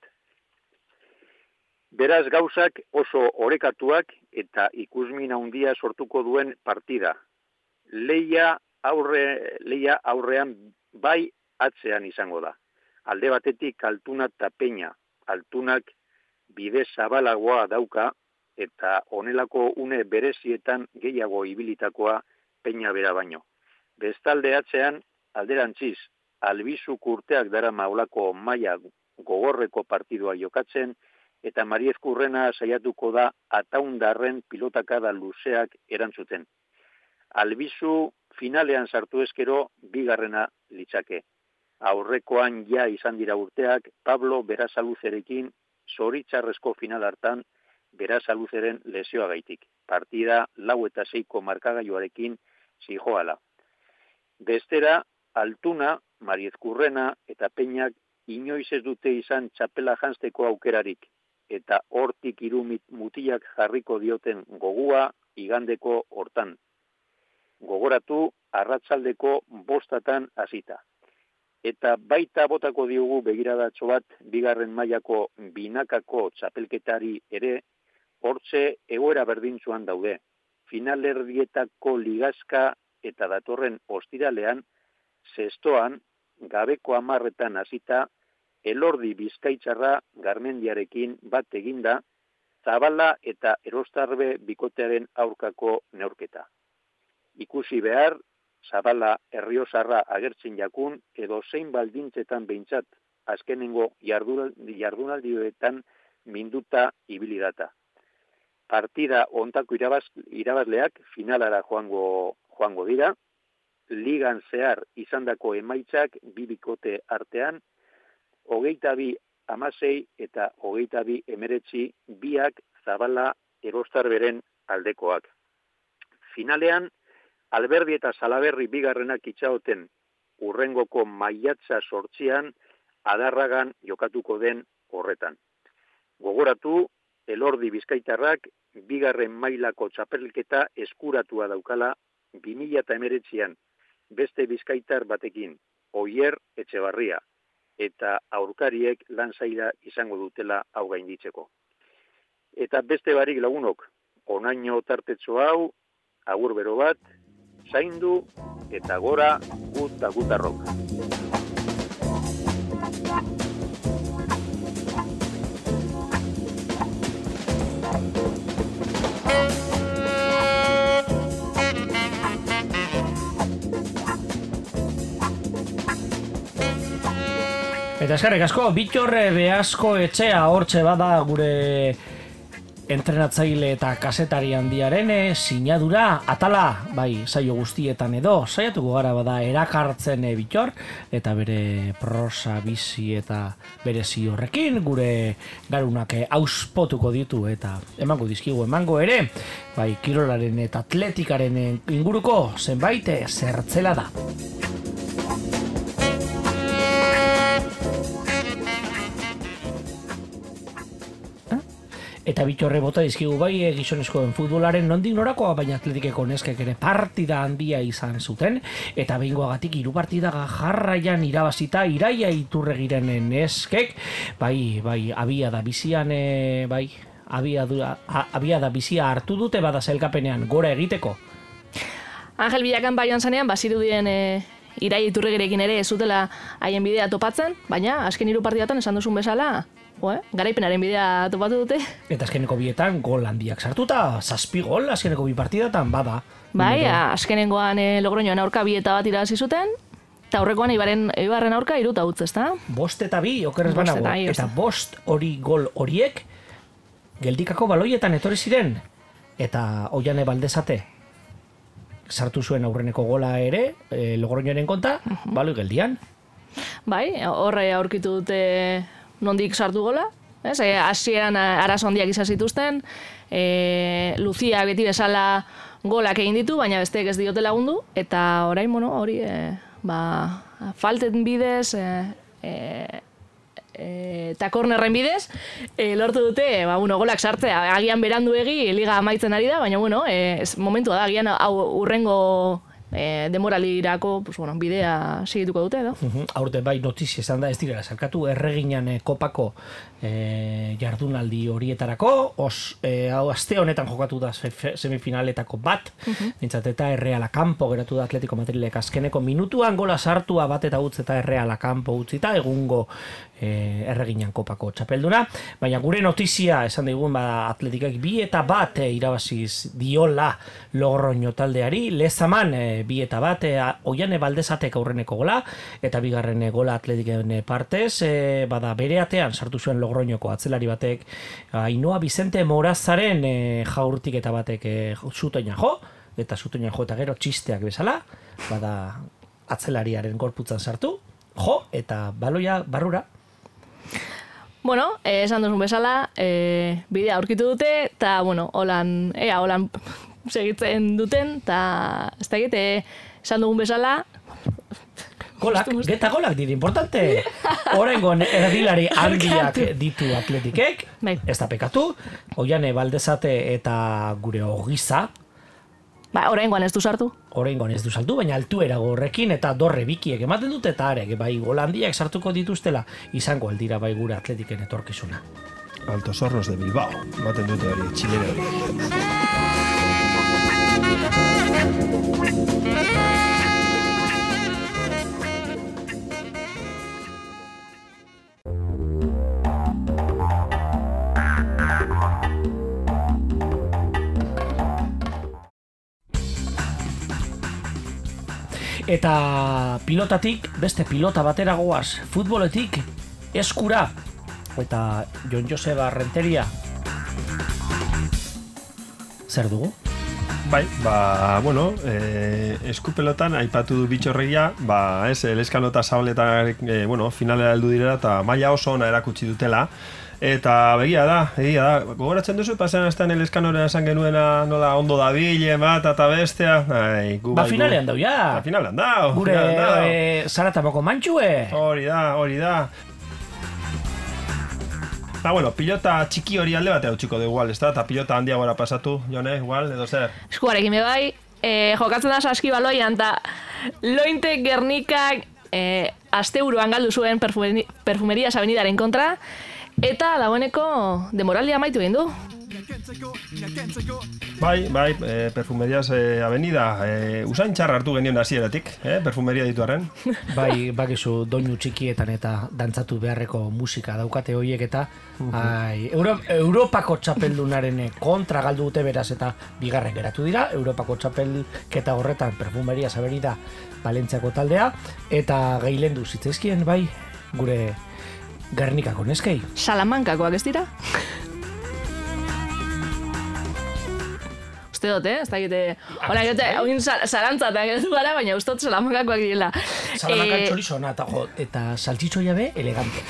N: Beraz gauzak oso orekatuak eta ikusmin handia sortuko duen partida. Leia aurrean bai atzean izango da. Alde batetik Altuna eta Peña. Altunak bide zabalagoa dauka eta honelako une berezietan gehiago ibilitakoa Peña bera baino. Bestalde atzean alderantziz, Albizuk urteak dara maulako maila gogorreko partidua jokatzen, eta Mariez Kurrena saiatuko da ataundarren pilotakada luzeak erantzuten. Albizu finalean sartu ezkero 2. litzake. Aurrekoan ja izan dira urteak Pablo Berasaluzerekin zoritxarrezko final hartan Berasaluzeren lesioagaitik. Partida 4-6 markagailuarekin zijoala. Bestera, Altuna, Mariez Kurrena eta Peñak inoiz ez dute izan txapela janzteko aukerarik, eta hortik 3 mutilak jarriko dioten gogua igandeko hortan. Gogoratu arratsaldeko 5 hasita. Eta baita botako diogu begiradatxo bat 2. mailako binakako txapelketari ere, hortze egoera berdintzuan daude. Finalerdietako ligazka eta datorren ostiralean, zestoan, gabeko 10 hasita, Elordi Bizkaitzarra Garmendiarekin bat eginda, Zabala eta Erostarbe bikotearen aurkako neurketa. Ikusi behar, Zabala Erriosarra agertzen jakun, edo zein baldintzetan behintzat, azkenengo jardunaldioetan minduta ibilidata. Partida ontako irabazleak finalara joango dira, ligan zehar izandako emaitzak 2 bikote artean, 22-16 eta 22-19 biak Zabala Erostarberen aldekoak. Finalean, Alberdi eta Salaberri 2. itxaoten urrengoko maiatza 8 Adarragan jokatuko den horretan. Gogoratu, Elordi Bizkaitarrak 2. mailako txapelketa eskuratua daukala 2019an beste bizkaitar batekin, Oier Etxebarria, eta aurkariek lan zaila izango dutela hau gainditzeko. Eta beste barik lagunok, onaino tartetxo hau, agur bero bat, zaindu eta gora gutarrok.
H: Eta eskerrik asko, Bittor Beasko etxea hortxe bada gure entrenatzaile eta kazetari handiaren sinadura atala, bai, saio guztietan edo, saiatuko gara bada erakartzen Bittor, eta bere prosa, bizi eta bere horrekin gure garunak auspotuko ditu eta emango ere, bai, kirolaren eta atletikaren inguruko zenbait zertzela da. Eta Bittorre bota dizkigu bai gizonezkoen futbolaren nondik norakoa, baina atletikeko neskek ere partida handia izan zuten, eta behingoagatik 3 partida jarraian irabazita Iraia Iturregiren neskek, bai, abiada bizian, abiada bizia hartu dute bada sailkapenean gora egiteko.
J: Angel Villakampa joan zanean, bazirudien Irai Iturrigirekin ere ez zutela haien bidea topatzen, baina azken 3 partidatan esan duzun bezala, garaipenaren bidea topatu dute.
H: Eta azkeneko bietan gol handiak sartuta, 7 gol azkeneko 2 partidatan bada.
J: Bai, azkenengoan Logroñoan aurka 2 eta 1 irabazi zuten, eta aurrekoan Eibarren aurka 3 eta utz, ezta?
H: 5 eta 2, okerrez banago, eta 5 hori gol horiek geldikako baloietan etorri ziren, eta Oiane Baldesate sartu zuen aurreneko gola ere, Logroñoren konta, baloi geldian.
J: Bai, horre aurkitu dute nondik sartu gola, hasieran arazo handiak izan zituzten, Lucia beti bezala golak egin ditu, baina besteek ez diote lagundu, eta orain, hori, falten bidez, eta kornerren bidez, lortu dute, golak sartzea, agian beranduegi, liga amaitzen ari da, baina, momentua da, agian urrengo demoralirako bidea segituko dute, edo?
H: Aurten bai notizia izan da, ez direla salkatu, Erreginan kopako jardunaldi horietarako, aste honetan jokatu da semifinaletako bat, nintzat eta Erreala kanpo geratu da Atletico Madrilek azkeneko minutuan gola sartua bat eta utz eta Erreala kanpo utzita, egungo Erreginan kopako txapelduna, baina gure notizia esan digun Atletikek 2 eta 1 irabaziz diola Logroño taldeari, Lezaman 2 eta 1 Oiane Baldesatek aurreneko gola, eta bigarren gola Atletiken partez, bere atean sartu zuen Logroñoko atzelari batek, Ainhoa Vicente Morazaren jaurtik eta batek zutoina jo, eta gero txisteak bezala, atzelariaren gorputzan sartu, jo, eta baloia barrura.
J: Bueno, esan duzun bezala, bidea aurkitu dute, eta, holan segitzen duten, eta ez da egite, esan dugun bezala...
H: Geta golak dira importante. Oraingon erdilari handiak ditu Atletikek, ez da pekatu, Oiane Baldesate eta gure Ogiza,
J: oraingoan ez du sartu.
H: Oraingoan ez du sartu, baina altuera gorrekin eta dorre bikiek ematen dute, eta arek, gola handiak sartuko dituztela, izango aldira gure Atletiken etorkizuna.
I: Altos Hornos de Bilbao, ematen dute hori, txilere hori.
H: Eta pilotatik, beste pilota batera goaz, futboletik eskura, eta Jon Joseba Renteria. Zer dugu?
I: Bai, eskupelotan aipatu du bitxorregia, Elezkano eta Zabaletan, finalera heldu direla, eta maila oso ona erakutsi dutela. Eta begia da, gogoratzen duzu, pasean astean Elezkanoren esan genuena nola ondo dabilen bat eta bestea.
H: Finalean dau, ja.
I: Finalean dau.
H: Gure Zaratamoko mantxue.
I: Hori da. Pilota txiki hori alde bat eutxiko du igual, ez da? Eta pilota handia gora pasatu, Jone, igual, edo zer?
J: Eskuarekin bai, jokatzen da saskibaloian, eta Lointek Gernikak asteburuan galdu zuen Perfumerias Avenidaren kontra, eta dagoeneko demoraldia amaitu egin du.
I: Bai, Perfumerias Avenida, usain txarra hartu genion hasieratik, perfumeria ditu arren.
H: Bai, bakizu doinu txikietan eta dantzatu beharreko musika daukate horiek eta Europako txapeldunaren kontra galdu dute beraz eta bigarren geratu dira, Europako txapelketa horretan Perfumerias Avenida Valentziako taldea, eta gailendu zitzaizkien, bai, gure Gernikako neskei.
J: Salamankakoak ez dira? Uste dut, ez da egite... Hora, zarantza eta egitu gara, baina uste dut Salamankakoak direla.
H: Salamankan txorizo ona eta saltxitxo jabe elegante.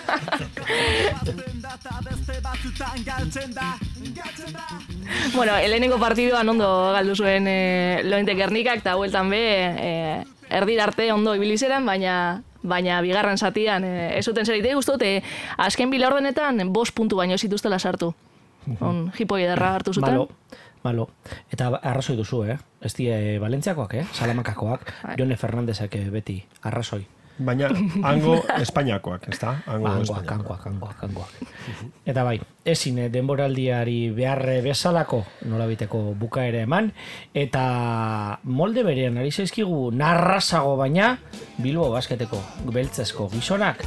J: Lehenengo partiduan ondo galdu zuen Lointek Gernikak, eta hueltan be, erdira arte ondo ibilizeran, baina bigarren zatian ez zuten zer egitea, uste dut, azken bila ordenetan 5 puntu baino zituztela sartu. Jipoi ederra hartu zuten.
H: Malo. Eta arrazoi duzu, ez die Valentziakoak, Salamankakoak, Jone Fernandezak beti arrazoi
I: Baina, hango Espainiakoak, ez da?
H: Hangoak. Eta bai, ezin denboraldiari beharre bezalako nolabiteko bukaera eman, eta molde berean ari zaizkigu narrasago baina Bilbo Basketeko beltzezko gizonak.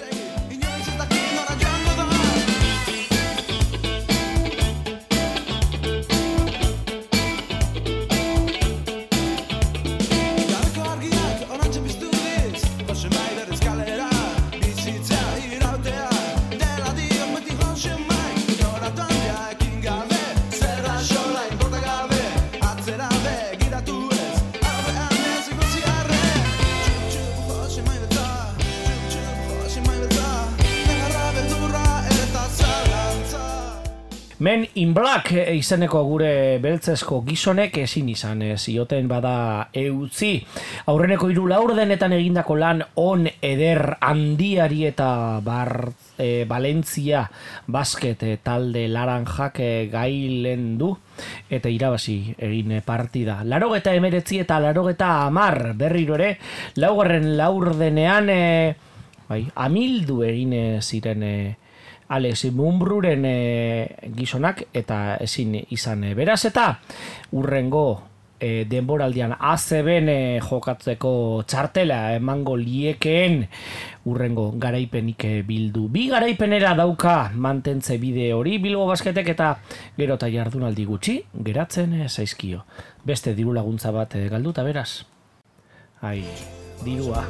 H: Men in Black izeneko gure beltzezko gizonek ezin izan zioten bada eutzi. Aurreneko 3 laurdenetan egindako lan on eder handiari eta Valentzia basket talde laranjak gailen du eta irabazi egin partida. 89 eta 90 berriro ere, laugarren laurdenean amildu egin ziren Alex Mumbruren gizonak eta ezin izan beraz eta urrengo denboraldian ACBen jokatzeko txartela emango liekeen urrengo garaipenik bildu. 2 garaipenera dauka mantentze bide hori Bilbo Basketek eta gero eta jardunaldi gutxi geratzen zaizkio. Beste diru laguntza bat galduta beraz. Ai, dirua.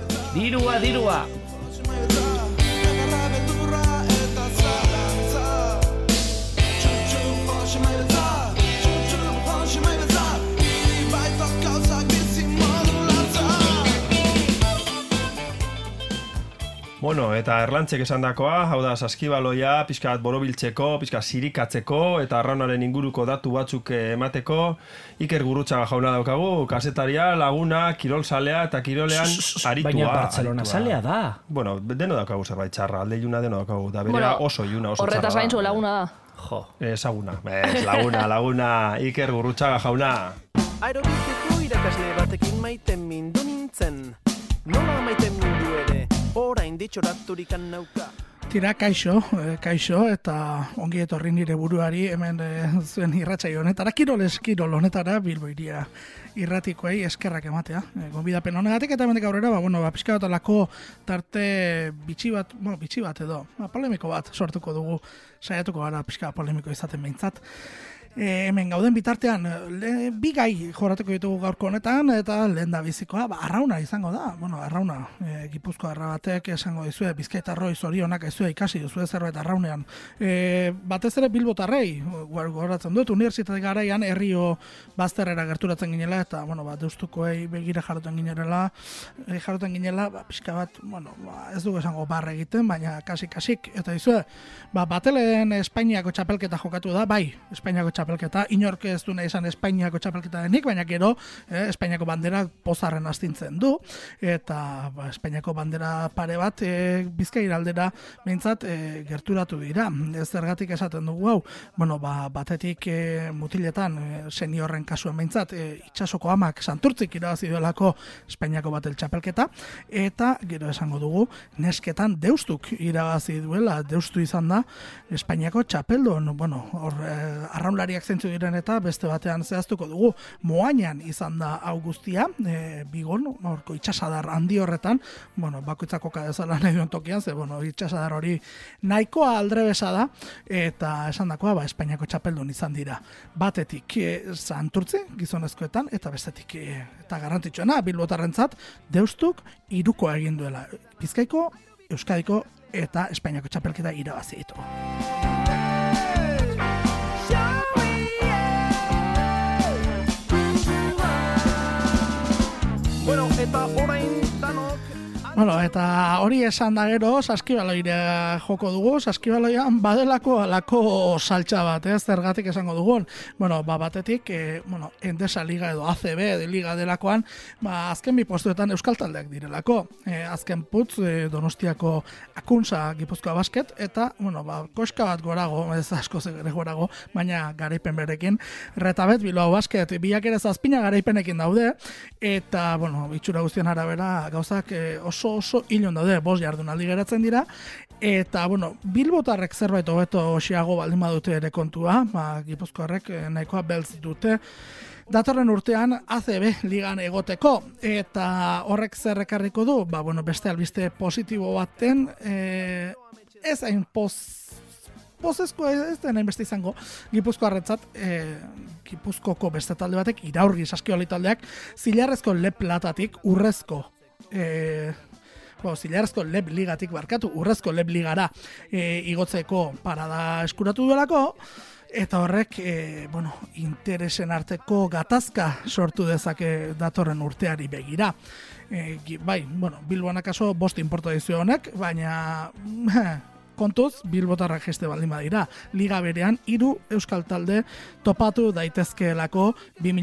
I: Bueno, eta Erlantzek esandakoa, hau da saskibaloia, pixkat borobiltzeko, pixkat sirikatzeko, eta arraunaren inguruko datu batzuk emateko, Iker Gurrutxaga jauna daukagu, kasetaria, laguna, kirolzalea eta kirolean aritua.
H: Baina Barcelona zalea da.
I: Bueno, deno daukagu zerbait txarra, alde iluna deno daukagu, da bera oso iluna, oso txarra.
J: Horretaz gaintzu laguna da.
I: Jo, ezaguna, laguna, Iker Gurrutxaga jauna.
O: Aerobikeko irakasle batekin maiten mindu nintzen, nola maiten mindu ere? Orain ditxoraturikan nauka.
P: Tira, kaixo, eta ongi etorri nire buruari hemen zuen irratsaio honetara, kirol honetara, Bilbo Hiria irratikoei eskerrak ematea. Gonbidapen honegatik eta hemendik aurrera, pixka bat alako tarte bitxi bat edo, polemiko bat sortuko dugu, saiatuko gara pixka polemiko izaten behintzat. Hemen gauden bitartean, 2 gai joratuko ditugu gaurko honetan, eta lehen da bizikoa, arrauna izango da. Arrauna, Gipuzko arra batek esango dizue, Bizkaitarroi zorionak ezue ikasi duzue zerbait arraunean. Batez ere Bilbotarrei, goratzen dut, unibertsitate garaian herrio bazterrera gerturatzen ginela, eta, deustukoei begira jaroten ginela, pixka bat, ez dugu esango barre egiten, baina kasik, eta dizue, batelen Espainiako txapelketa jokatu da, bai, Espainiako txapelketa, inork ez du nahi esan Espainiako txapelketa denik, baina gero Espainiako bandera pozarren astintzen du, eta Espainiako bandera pare bat Bizkaira aldera behintzat gerturatu dira. Zergatik esaten dugu hau, batetik mutiletan seniorren kasuen behintzat itsasoko amak Santurtzik irabazi duelako Espainiako batel txapelketa, eta gero esango dugu nesketan deustuk irabazi duela, deustu izan da Espainiako txapeldun, arraunlariak zentzu diren eta beste batean zehaztuko dugu. Moañan izan da hau guztia, Bigon, horko itxasadar handi horretan, bakoitzako kadezala nahi duen tokian, itxasadar hori nahikoa aldrebesa da, eta esan dakoa, Espainiako txapeldun izan dira. Batetik Santurtzi, gizonezkoetan, eta bestetik, eta garrantzitsuena, Bilbotarrentzat, deustuk 3 egin duela. Bizkaiko, Euskadiko eta Espainiako txapelketa irabazi ditu.
O: Eta orain danok...
P: Eta hori esan da gero, saskibaloira joko dugu, saskibaloian badelako alako saltxa bat, zergatik esango dugun. Batetik, Endesa Liga edo ACB Liga delakoan, azken 2 postuetan euskal taldeak direlako. Azken putz, Donostiako Akuntza Gipuzkoa Basket, eta, koska bat gorago, ez asko zegere gorago, baina garaipen berekin. Retabet Bilbao Basket, biak ere zazpina garaipenekin daude, eta, itxura guztien arabera, gauzak oso oso ilun daude, 5 jardunaldi geratzen dira, eta, bueno, bilbotarrek zerbait hobeto xiago baldin badute ere kontua, Gipuzkoarrek nahikoa beltz dute, datorren urtean ACB ligan egoteko, eta horrek zer ekarriko du, beste albiste positibo baten, ez hain pozezko ez den hainbeste izango Gipuzkoarrentzat, Gipuzkoko beste talde batek, Iraurgi Saskibaloi taldeak, zilarrezko lep platatik urrezko zilarrezko lep ligatik urrezko lep ligara igotzeko parada eskuratu duelako, eta horrek, interesen arteko gatazka sortu dezake datorren urteari begira. Bilboan akaso 5 inportazio honek, baina kontuz, bilbotarrak jeste baldin badira. Liga berean, 3 euskal talde topatu daitezkeelako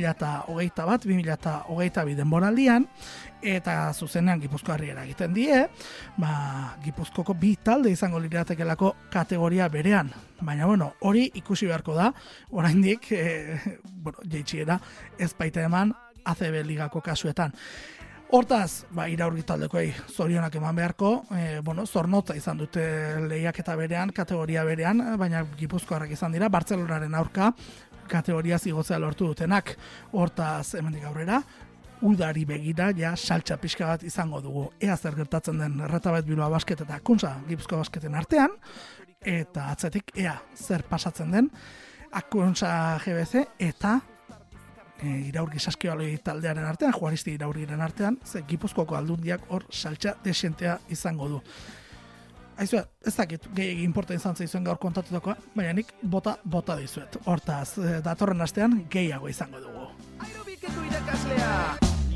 P: 2021-2022 denboraldian, eta zuzenean Gipuzkoarri eragiten die, Gipuzkoko 2 talde izango liratekelako kategoria berean. Baina, hori ikusi beharko da, oraindik, jeitsiera ez baita eman ACB ligako kasuetan. Hortaz, Iraurgi taldekoei zorionak eman beharko, zornotza izan dute lehiaketa berean, kategoria berean, baina Gipuzkoarrak izan dira, Bartzelonaren aurka kategoria zigotzea lortu dutenak. Hortaz, hemendik aurrera, udari begira, saltxa pixka bat izango dugu. Ea zer gertatzen den Erretabet Bilbao Basket eta Kuntza Gipuzkoa Basketen artean, eta atzetik ea zer pasatzen den Akuntza GBC eta Iraurgi Saskibaloi taldearen artean, Juaristi Iraurgiren artean, ze Gipuzkoako aldundiak hor saltxa desientea izango du. Aizue, ez dakit gehiagin inporta izan zaizuen gaur kontatutakoa, baina nik bota dizuet. Hortaz, datorren astean gehiago izango dugu.
O: Aerobikeko irakaslea!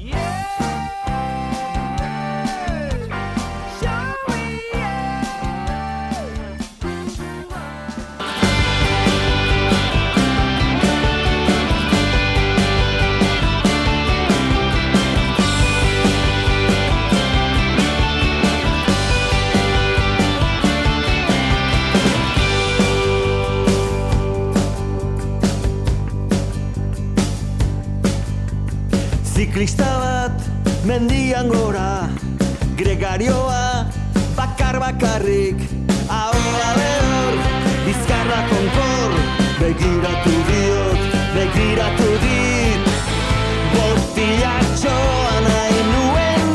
Q: Ziklista bat mendian gora, gregarioa bakarrik, ahoa behor, bizkarra konkor, begiratu dit, botiatxoa nahi nuen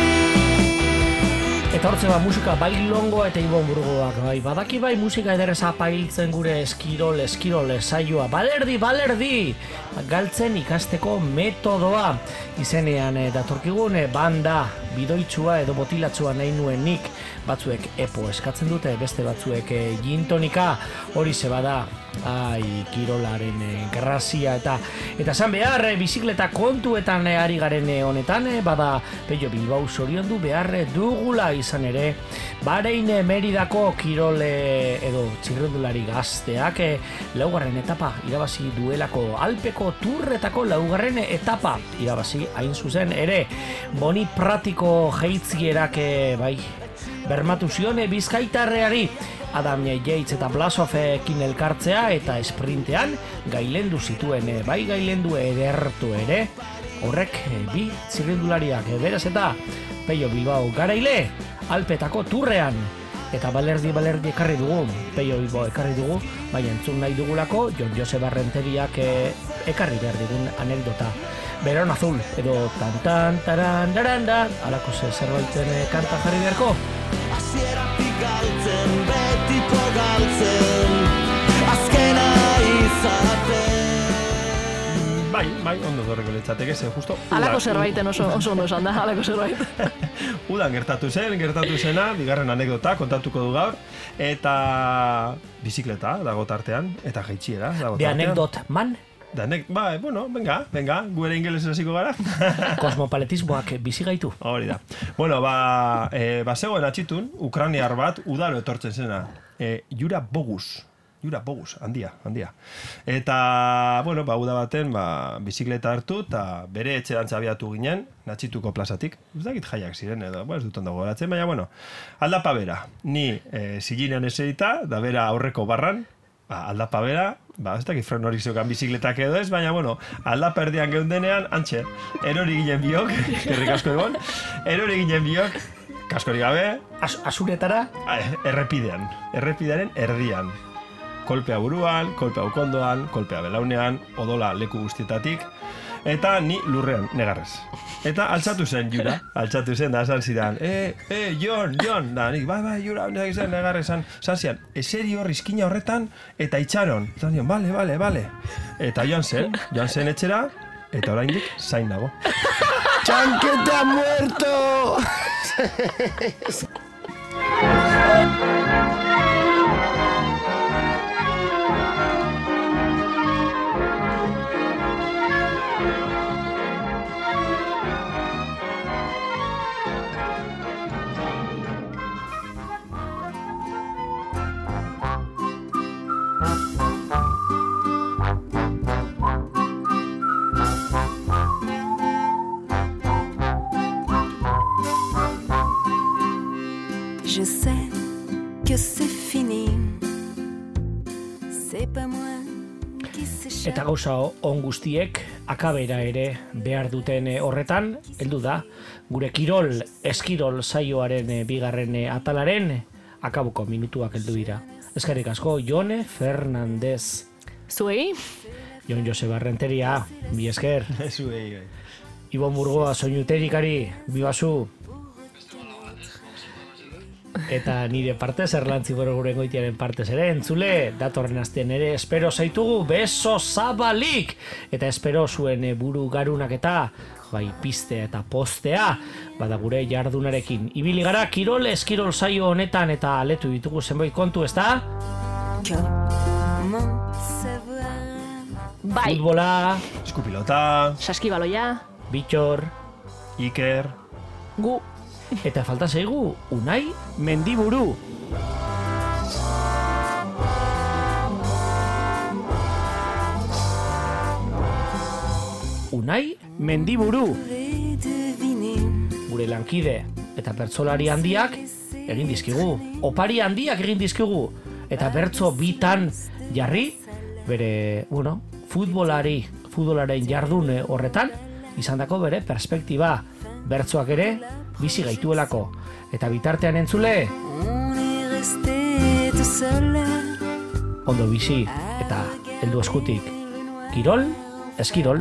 Q: nik.
H: Eta hortze musika bailongoa eta Ibon Burgoak, badaki musika ederreza pailtzen gure eskirol saioa, balerdi, galtzen ikasteko metodoa, izenean datorkigun banda bidoitsua edo botilatsua nahi nuen nik, batzuek epo eskatzen dute, beste batzuek gintonika, hori zebada, kirolaren grazia eta esan behar, bizikleta kontuetan ari garen honetan, bada Peio Bilbao zoriondu behar dugula izan ere, Bahrein Meridako kirole edo txirrendulari gazteak laugarren etapa irabazi duelako, Alpeko turretako laugarren etapa irabazi hain zuzen ere, Boni Pratiko jeitzierak bermatu zion bizkaitarreari, Adam Yates eta Blasovkin elkartzea eta esprintean gailendu zituen, gailendu edertu ere, horrek bi txirrendulariak beraz eta Peio Bilbao garaile, Alpetako turrean, eta balerdi ekarri dugu, Peio Bilbao ekarri dugu, baina entzun nahi dugulako Jon Joseba Renteriak ekarri behar digun anekdota. Beron azul, edo tan alako zerbaiten kanta jarri beharko.
Q: Hasieratik galtzen, betiko galtzen, azkena izaten.
I: Bai, ondo dorreko litzateke, ze justo...
J: Alako zerbaiten oso ondo esan da, alako zerbait.
I: Udan gertatu zena, bigarren anekdota kontatuko du gaur, eta bizikleta dago tartean, eta jaitsieran dago tartean.
H: De anekdot man?
I: Venga, gu ere ingeles hasiko gara.
H: Kosmopaletismoak bizi gaitu.
I: Hori da. Bueno, zegoen atxitun, ukraniar bat, udalo etortzen zena. Jura Bogus, handia. Eta, uda baten, bizikleta hartu, eta bere etxean abiatu ginen, Natxituko plazatik. Ez dakit jaiak ziren, edo, ez dut ondo goratzen, baina, aldapa bera. Ni ziginean eserita, da bera aurreko barran, aldapa bera, ez dakit fren horik zeukan bizikletak edo ez, baina, aldapa erdian geundenean, antxe, erori ginen biok, kerrik asko egon, erori ginen biok, Kaskorik gabe.
H: Azuretara?
I: Errepidearen erdian. Kolpea buruan, kolpea ukondoan, kolpea belaunean, odola leku guztietatik, eta ni lurrean, negarrez. Eta altxatu zen, Jura, da esan zidan, Jon, da, nik, bai, Jura, negarrez, esan zidan, eseri hor izkina horretan, eta itxaron. Eta zidan, bale. Eta joan zen etxera, eta oraindik zain dago.
C: ¡Chanquete ha muerto!
R: Je sais que c'est fini. C'est pas moi qui s'échappe.
H: Eta gauza on guztiek akabera ere behar duten horretan, heldu da, gure eskirol saioaren bigarren atalaren akabuko minutuak heldu dira. Eskerrik asko, Jone Fernandez.
J: Zuei?
H: Jon Joseba Renteria, bi esker.
I: Zuei.
H: Ibon Burgoa, soinuterikari, bibazu. Eta nire partez, Erlantzi Boroguren goitiaren partez ere, entzule, datorren astean ere, espero zaitugu, beso zabalik! Eta espero zuen buru garunak eta, bai, piztea eta postea, bada gure jardunarekin. Ibili gara, eskirol saio honetan eta aletu ditugu zenbait kontu, ezta?
J: Bai.
H: Futbola,
I: eskupilota,
J: saskibaloia,
H: bitxor,
I: Iker,
J: gu.
H: Eta falta zaigu, Unai Mendiburu. Unai Mendiburu. Gure lankide eta bertsolari handiak egin dizkigu. Opari handiak egin dizkigu. Eta bertso bitan jarri, bere, futbolaren jardun horretan, izandako bere perspektiba. Bertsoak ere, bizi gaituelako. Eta bitartean entzule, ondo bizi eta heldu eskutik. Kirol, eskirol.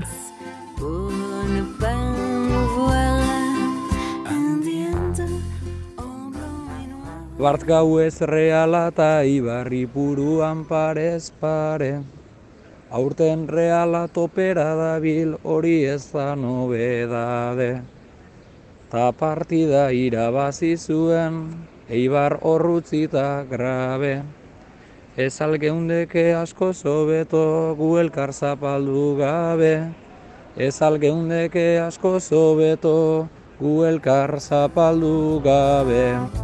B: Bart gau ez reala eta ibarri buruan parez pare. Aurten reala topera dabil hori ez da nobedade. Ta partida irabazi zuen, Eibar horrutzita grabe. Ez algeundeke asko zobeto gu elkar zapaldu gabe. Ez algeundeke asko zobeto gu elkar zapaldu gabe.